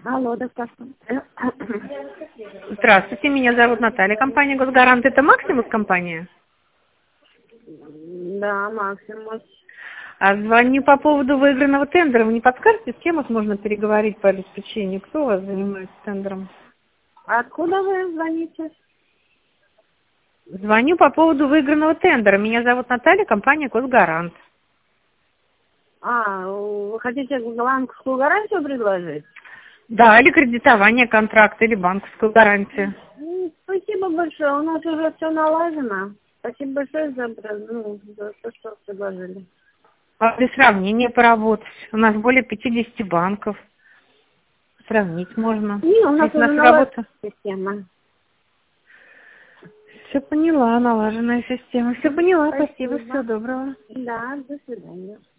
Алло, доставка. Здравствуйте, меня зовут Наталья, компания «Госгарант». Это Максимус компания? Да, Максимус. Звоню по поводу выигранного тендера. Вы не подскажете, с кем можно переговорить по обеспечению? Кто у вас занимается тендером? Откуда вы звоните? Звоню по поводу выигранного тендера. Меня зовут Наталья, компания «Госгарант». Вы хотите банковскую гарантию предложить? Да, или кредитование контракта, или банковскую гарантию. Спасибо большое, у нас уже все налажено. Спасибо большое за то, что предложили. Для сравнения поработать. У нас более 50 банков. Сравнить можно. Не, у нас Здесь у уже нас налажена работа. система. Все поняла, налаженная система. Все поняла, спасибо, Спасибо. всего доброго. Да, до свидания.